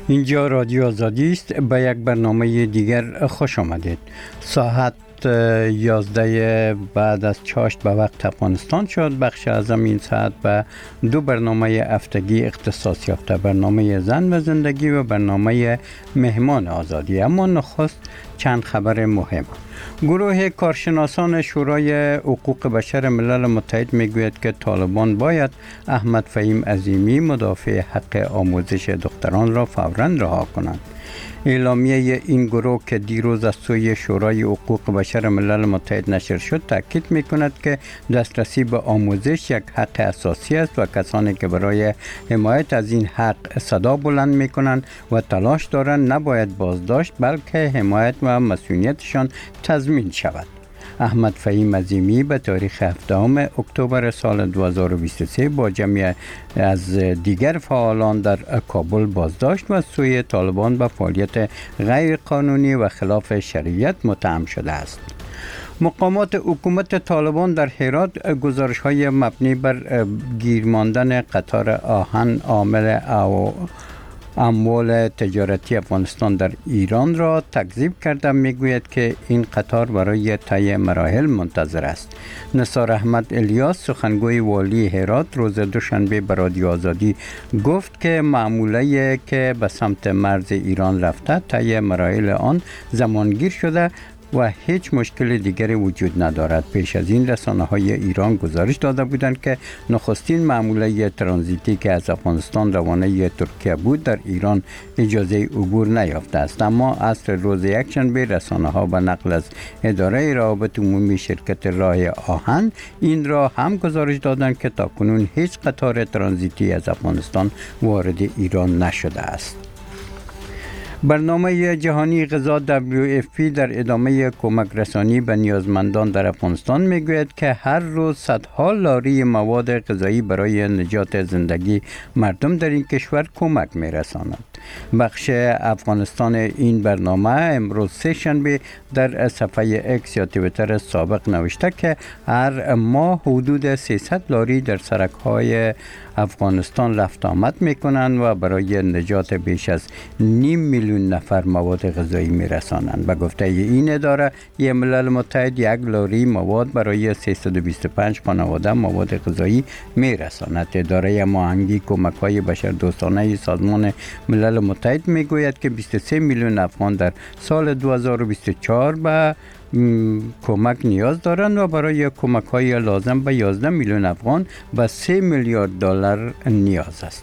اینجا رادیو آزادی است. به یک برنامه دیگر خوش آمدید. ساعت 11 بعد از چاشت به وقت افغانستان شد. بخش اعظم این ساعت به دو برنامه هفتگی اختصاص یافته: برنامه زن و زندگی و برنامه مهمان آزادی. اما نخست چند خبر مهم. گروه کارشناسان شورای حقوق بشر ملل متحد میگوید که طالبان باید احمد فهیم عظیمی مدافع حق آموزش دختران را فوراً رها کنند. اعلامیه این گروه که دیروز از سوی شورای حقوق بشر ملل متحد نشر شد تاکید میکند که دسترسی به آموزش یک حق اساسی است و کسانی که برای حمایت از این حق صدا بلند میکنند و تلاش دارند نباید بازداشت بلکه حمایت و مسئولیتشان تضمین شود. احمد فهیم عظیمی به تاریخ 7 اکتبر سال 2023 با جمعی از دیگر فعالان در کابل بازداشت و سوی طالبان به فعالیت غیر قانونی و خلاف شریعت متهم شده است. مقامات حکومت طالبان در هرات گزارش‌های مبنی بر گیر ماندن قطار آهن عامل اموال تجارتی افغانستان در ایران را تکذیب کرده میگوید که این قطار برای طی مراحل منتظر است. نثار احمد الیاس سخنگوی والی هرات روز دوشنبه به رادیو آزادی گفت که معموله که به سمت مرز ایران رفته طی مراحل آن زمانگیر شده و هیچ مشکل دیگری وجود ندارد. پیش از این رسانه‌های ایران گزارش داده بودند که نخستین معموله ترانزیتی که از افغانستان روانه ترکیه بود در ایران اجازه عبور نیافته است. اما عصر روز یکشنبه رسانه‌ها به نقل از اداره روابط عمومی شرکت راه آهن این را هم گزارش دادند که تاکنون هیچ قطار ترانزیتی از افغانستان وارد ایران نشده است. برنامه جهانی غذا WFP در ادامه کمک رسانی به نیازمندان در افغانستان میگوید که هر روز صدها لاری مواد غذایی برای نجات زندگی مردم در این کشور کمک میرساند. بخش افغانستان این برنامه امروز سه‌شنبه در صفحه اکس یا توییتر سابق نوشته که هر ماه حدود 300 لاری در سرک‌های افغانستان رفت آمد میکنند و برای نجات بیش از 5 میلیون نفر مواد غذایی میرسانند. به گفته این اداره ملل متحد یک لاری مواد برای 325 خانواده مواد غذایی میرساند. اداره هماهنگی کمک‌های بشردوستانه سازمان ملل متحد میگوید که 23 میلیون افغان در سال 2024 به کمک نیاز دارند و برای کمک‌های لازم به 11 میلیون افغان به 3 میلیارد دلار نیاز است.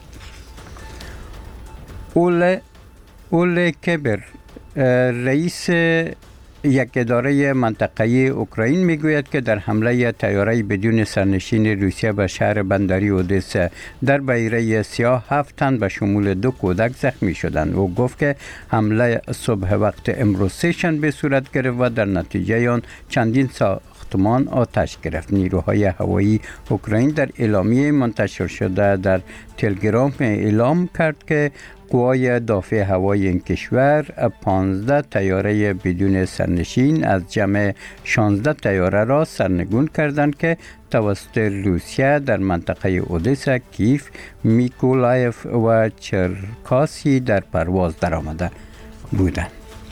اوله کبر رئیس یک اداره منطقه‌ای اوکراین میگوید که در حمله طیاره بدون سرنشین روسیه به شهر بندری اودسا در بحیره سیاه 7 تن به شمول 2 کودک زخمی شدند. او گفت که حمله صبح وقت امروز سه‌شنبه صورت گرفت و در نتیجه آن چندین ساختمان آتش گرفت. نیروهای هوایی اوکراین در اعلامیه منتشر شده در تلگرام اعلام کرد که قوای دافع هوایی این کشور 15 طیاره بدون سرنشین از جمع 16 طیاره را سرنگون کردند که توسط روسیه در منطقه اودسا، کیف، میکولایف و چرکاسی در پرواز درآمده بودند.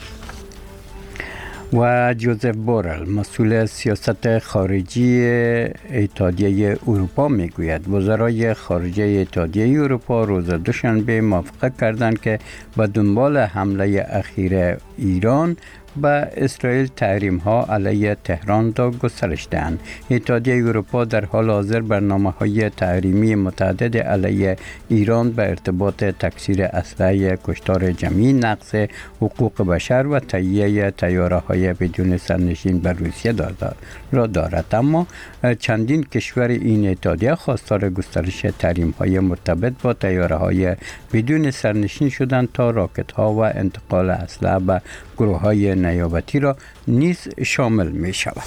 و جوزف بورل مسئول سیاست خارجی اتحادیه اروپا میگوید وزرای خارجه اتحادیه اروپا روز دوشنبه موافقت کردند که به دنبال حمله اخیر ایران به اسرائیل تحریم‌ها علیه تهران را گسترش دهند. اتحادیه اروپا در حال حاضر برنامه‌های تحریمی متعدد علیه ایران به ارتباط تکثیر اسلحه کشتار جمعی، نقض حقوق بشر و تهیه طیاره‌های بدون سرنشین به روسیه را دارد. اما چندین کشور این اتحادیه خواستار گسترش تحریم‌های مرتبط با طیاره‌های بدون سرنشین شدند تا راکت‌ها و انتقال اسلحه به گروه‌های نیابتی را نیز شامل می شود.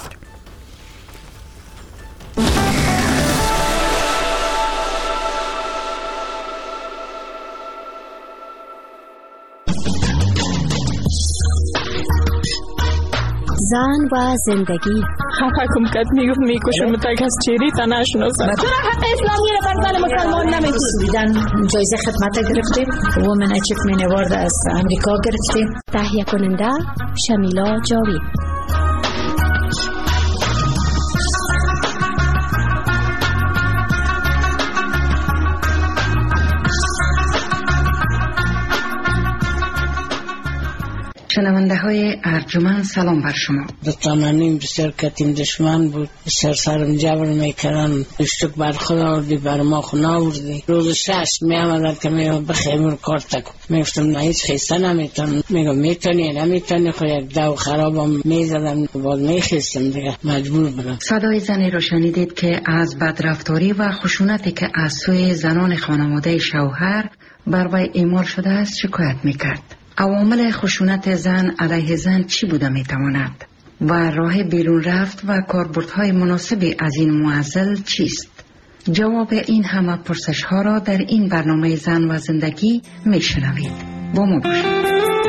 زن و زندگی خفکم کرد، میگفت میکشم تا کس چیری تا نشناسم. چرا حق اسلامی رو بر زن مسلمان نمیدید؟ جایزه خدمت گرفتیم، وومن اچیومنت اوارد از امریکا گرفتیم. تهیه کننده شمیلا جاوید. شنونده های ارجمند سلام بر شما. دتانانیم بسیار کتیم دشمن بود، بسیار سرم جبر میکردن، اشتک بر خود آوردی بر ما خون آوردی. روز 6 می آمدن که میگم بخیمون کار تکو، میگفتم نه هیچ خیسته نمیتون، میگم میتونی نمیتونی، خو یک دو خرابم میزدم بعد میخیستم دیگه مجبور بودم. صدای زنی را شنیدید که از بدرفتاری و خشونتی که از سوی زنان خانواده شوهر بر وی اعمال شده است شکایت میکرد. عوامل خشونت زن علیه زن چی بوده میتواند و راه بیرون رفت و کاربردهای مناسبی از این معضل چیست؟ جواب این همه پرسش ها را در این برنامه زن و زندگی میشنوید. با ما باشید.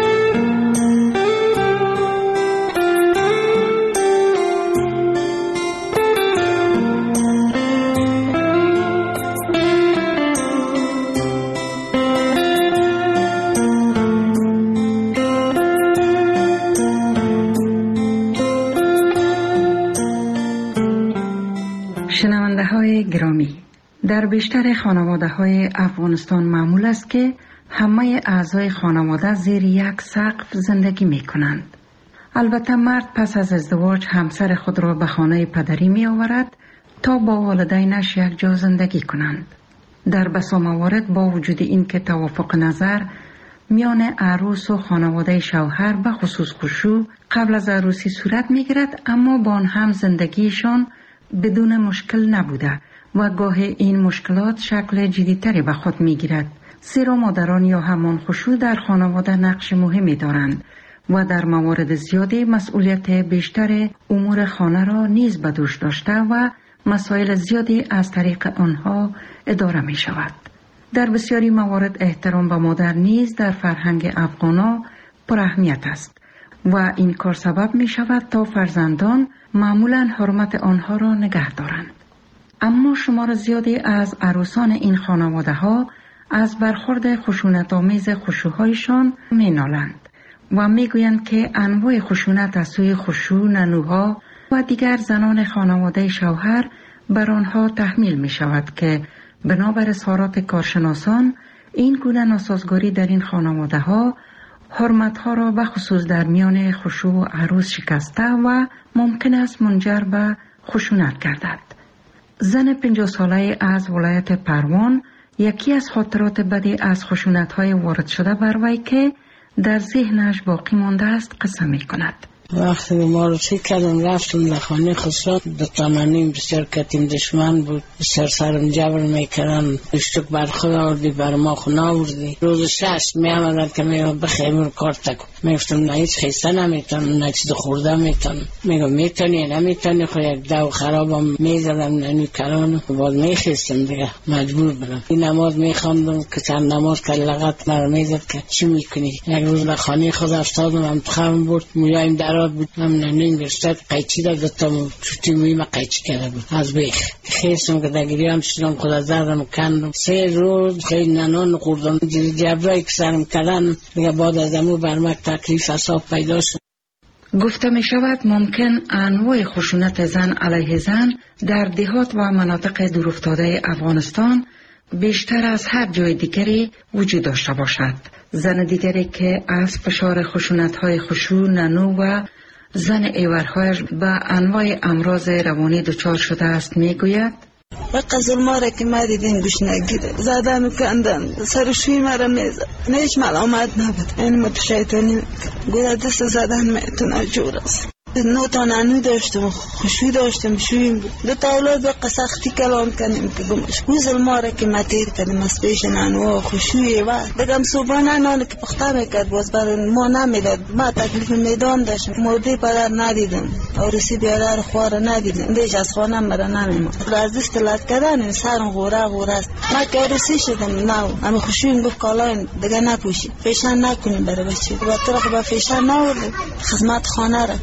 شنونده های گرامی، در بیشتر خانواده های افغانستان معمول است که همه اعضای خانواده زیر یک سقف زندگی می کنند. البته مرد پس از ازدواج همسر خود را به خانه پدری می آورد تا با والدینش یک جا زندگی کنند. در بسا موارد با وجود این که توافق نظر میان عروس و خانواده شوهر به خصوص خشوع قبل از عروسی صورت می گیرد، اما با آن هم زندگیشان بدون مشکل نبوده و گاه این مشکلات شکل جدی‌تری به خود می‌گیرد، زیرا مادران یا همان خشوع در خانواده نقش مهمی دارند و در موارد زیادی مسئولیت بیشتر امور خانه را نیز به دوش داشته و مسائل زیادی از طریق آنها اداره می شود. در بسیاری موارد احترام به مادر نیز در فرهنگ افغانا پر اهمیت است و این کار سبب می شود تا فرزندان معمولاً حرمت آنها را نگه دارند. اما شمار زیادی از عروسان این خانواده ها از برخورد خشونت‌آمیز خشوع‌هایشان می نالند و می گویند که انواع خشونت از سوی خشوع، ننوها و دیگر زنان خانواده شوهر بر آنها تحمیل می شود که بنابر اظهارات کارشناسان این گونه ناسازگاری در این خانواده ها حرمت‌ها را به خصوص در میان خشوع و عروس شکسته و ممکن است منجر به خشونت گردد. زن 50 ساله از ولایت پروان یکی از خاطرات بدی از خشونت‌های وارد شده بر وی که در ذهنش باقی مانده است قصه می‌کند. وقتی معرفی کردم رفتم در خانه خسرو، دتانانیم بسیار کتیم دشمن بود، بسیار سرم جبر میکردن، اشتک بر خود آوردی بر ما خون آوردی. روز 6 می آمدن که میگم بخیمون کار تکو، میگفتم نه هیچ خیسته نمیتون، نه چیز خورده میتون، میگم میتونی نمیتونی، خو یک دو خرابم میزدم ننی کرانو بعد میخیستم دیگه مجبور بودم. این نماز میخواندم که چند نماز که لغت مرا میزد که چی میکنی. یک روز به خانه خود افتادم، انتخابم بود، مولایم درات بود، هم ننین برستد قیچی دا دتم چوتی مویم قیچی کرده بود از بیخ خیستم که دگریان شدم خود از دردم کندم. 3 روز خیلی ننان خوردم، جبرایی که سرم کردن دیگه بعد از امو برمک تکلیف حساب پیدا شد. گفته می شود ممکن انواع خشونت زن علیه زن در دهات و مناطق دورافتاده افغانستان بیشتر از هر جای دیگری وجود داشته باشد. زن دیگری که از فشار خشونت‌های خشوع، ننو و زن ایورهایش به انواع امراض روانی دچار شده است میگوید: وقت ظلما را که ما دیدیم گوش نگیره، زدن و کندن، سرشوی مرا میزد، هیچ ملامت نبود. این ما تو شیطانی گویا دست زدن میتونه جور است. 9 تا ننو داشتم، خشوع داشتم، شویم بود. 2 تا اولاد به سختی کلام کنیم که گمش. او ظلما را که ما تیر کردیم از پیش ننو خشوعی و دگم صبحانه نان که پخته میکرد باز بر ما نمیداد. ما تکلیف میدان داشتم، مرده پدر ندیدم، عروسی بیادر خوار ندیدم، دیش از خانه مرا نمیمد. از دست لط کردن سرم غوره است. ما که عروسی شدم نو اما خشوعیم گفت کالاین دیگه نپوشی، فیشن نکنیم برای بچه و طرق با فیشن نورد خدمت خانه را.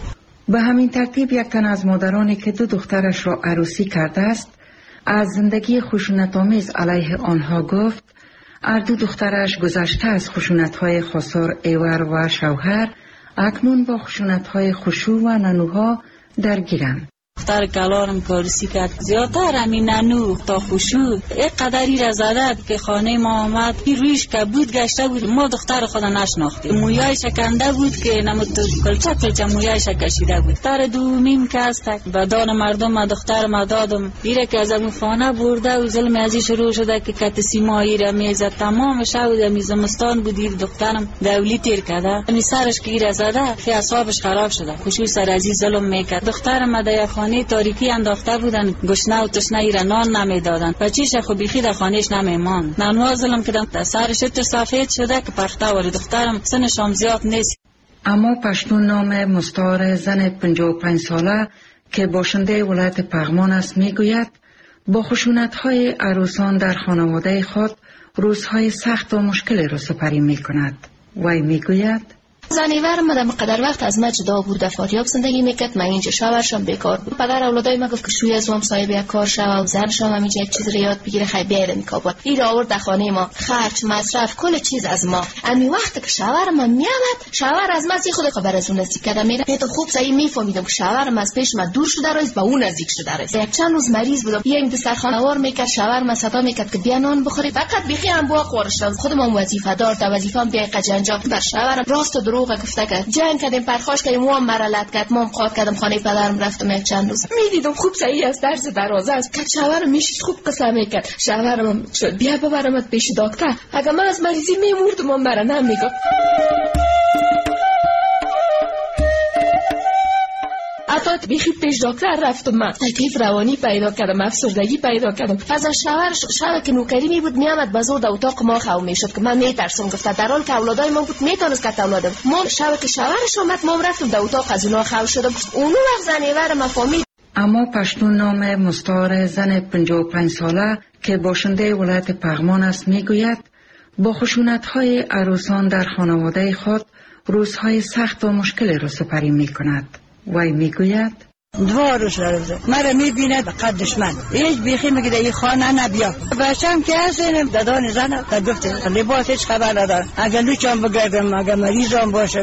به همین ترتیب یک تن از مادرانی که 2 دخترش را عروسی کرده است از زندگی خشونت‌آمیز علیه آنها گفت. هر 2 دخترش گذشته از خشونت‌های خسار ایور و شوهر اکنون با خشونت‌های خشوع و ننوها درگیرند. دختر کلارم کارسی کرد زیادتر همین ننو تا خشوع یک قدری را زده که خانه ما آمد رویش کبود گشته بود. ما دختر خود نشناختیم. مویای شکنده بود که نمود کلچه مویای کشیده بود. دختر دومیم که است و دان مردم دختر ما دادم ایره که از امو خانه برده و ظلم ازی شروع شده که کت سیمایی را میزد. تمام شب می زمستان بودید دخترم دولی تیر کرده. می سرش که ایره زده که اعصابش خراب شده. خشوع سر ازی ظلم میکرد. دخترم در خانه تاریکی انداخته بودن. گشنه و تشنه ایره نان نمیدادن. بچیش خو بیخی در خانهش نمیمان. نانوا ظلم کردن. سرش تو سفید شده که پخته ولی دخترم سنش هم زیاد نیست. اما پشتون نام مستعار زن 55 ساله که باشنده ولایت پغمان است میگوید با خشونت‌های عروسان در خانواده خود روزهای سخت و مشکلی را سپری میکند. وی میگوید زنیور ما قدر وقت از ما جدا بود، در فاریاب زندگی میکرد. من اینجا شوهرشم بیکار بود. پدر اولادای ما گفت که شوی از هم صاحب یک کار شو و زنشم همینجا یک چیز رو یاد بگیره خیلی بیاد میکابد. این آورد در خانه ما خرج مصرف کل چیز از ما. امی وقت که شوهر ما میامد شوهر از ما خود خبر از اون نزدیک کرده میره. تو خوب صحیح میفهمیدم که شوهرم از پیش ما دور شده است با اون نزدیک شده است. یک چند روز مریض بودم یک دسترخوان وار میکرد شوهر ما صدا میکرد که بیا نان بخوری. فقط بیخی هم بوا خورش خودم وظیفه دار تا وظیفه‌ام بیا قجنجا بر شوهرم راست و دروغ گفته که جنگ کردیم پرخاش کردیم و هم مرالت کرد. ما قاد کردم خانه پدرم رفتم یک چند روز میدیدم خوب صحیح از درس درازه است که شوهرم میشید خوب قصه میکرد. شوهرم شد بیا ببرمت پیش دکتر اگه من از مریضی میمردم من برا نمیگم. حتی بیخی پیش دکتر رفتم. من تکلیف روانی پیدا کردم افسردگی پیدا کردم. از شوهر شب که نوکری می بود میامد بازور در اتاق ما خو میشد که من میترسم. گفت در حال که اولادای ما بود میتونست که اولادم ما شب که شوهرش اومد ما رفتم در اتاق از اونها خو شدم. اونو وقت زنیور ما فهمید. اما پشتون نام مستعار زن 55 ساله که باشنده ولایت پغمان است میگوید با خشونت‌های عروسان در خانواده خود روزهای سخت و مشکلی را سپری میکند. وی میگوید 2 روز رفته مرا میبیند قد دشمن هیچ بیخی میگه این خانه نبیا. بچم که هستیم دادان زنم تا گفته لباس هیچ خبر ندارم. اگر لوچم بگردم اگر مریضم باشم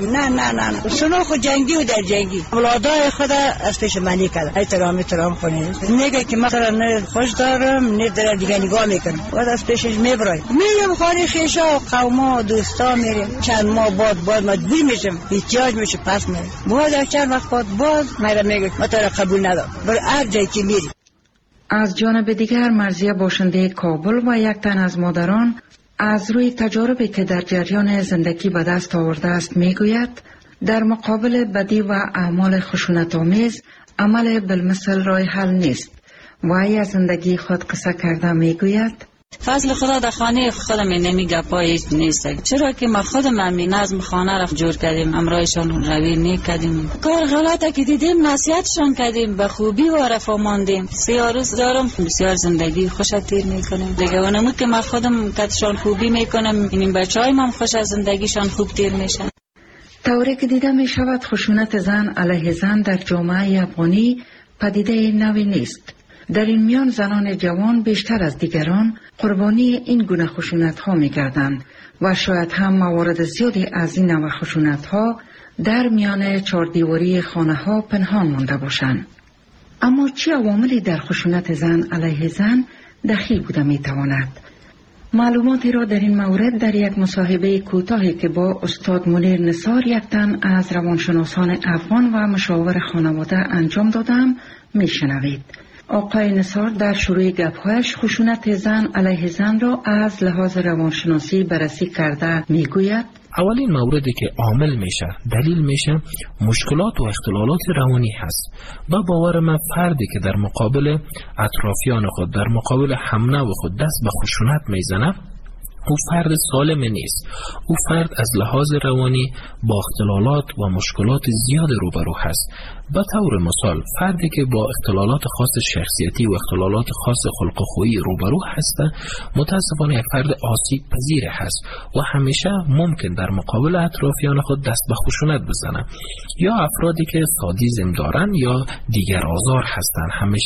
نه سنو خود جنگی و در جنگی اولادای خود از پیش منی کرد. احترام کنید میگه که مثلا نه خوش دارم نه در دیگه نگاه میکنم و از پیشش میبرای میرم خانه خیشا و قوما و دوستا میریم. چند ماه بعد مجبور میشم احتیاج میشه پس میرم. بعد چند وقت بعد باز مرا میگه قبول ندارم بر هر جایی که میری. از جانب دیگر مرضیه باشنده کابل و یک تن از مادران از روی تجاربی که در جریان زندگی به دست آورده است میگوید در مقابل بدی و اعمال خشونت‌آمیز عمل بالمثل راه حل نیست. وی از زندگی خود قصه کرده میگوید فضل خدا در خانه خودم نمیگه پایش نیست. چرا که ما خودم همین نظم خانه را جور کردیم امرایشان روی میکردیم. کار غلطه که دیدیم نصیحتشان کردیم به خوبی و رفا ماندیم. 3 روز دارم بسیار زندگی خوش تیر میکنیم دیگه و نمود که ما خودم کتشان خوبی میکنم این بچهای من خوش از زندگیشان خوب تیر میشن. طوری که دیده می شود خشونت زن علیه زن در جامعه افغانی پدیده نوی نیست. در این میان زنان جوان بیشتر از دیگران قربانی این گونه خشونت ها می گردند و شاید هم موارد زیادی از این نوع خشونت ها در میان چاردیواری خانه ها پنهان مانده باشند. اما چه عواملی در خشونت زن علیه زن دخیل بوده می تواند؟ معلوماتی را در این مورد در یک مصاحبه کوتاهی که با استاد منیر نثار یک تن از روانشناسان افغان و مشاور خانواده انجام دادم می شنوید. آقای نثار در شروع گپ‌هایش خشونت زن علیه زن را از لحاظ روانشناسی بررسی کرده میگوید اولین موردی که عامل میشه دلیل میشه مشکلات و اختلالات روانی هست و باور من فردی که در مقابل اطرافیان خود در مقابل همنو خود دست به خشونت میزنه او فرد سالم نیست. او فرد از لحاظ روانی با اختلالات و مشکلات زیاد روبرو هست. به طور مثال فردی که با اختلالات خاص شخصیتی و اختلالات خاص خلق و خویی روبرو هست متاسفانه یک فرد آسیب پذیر هست و همیشه ممکن در مقابل اطرافیان خود دست به خشونت بزنه. یا افرادی که سادیسم دارن یا دیگر آزار هستند همیشه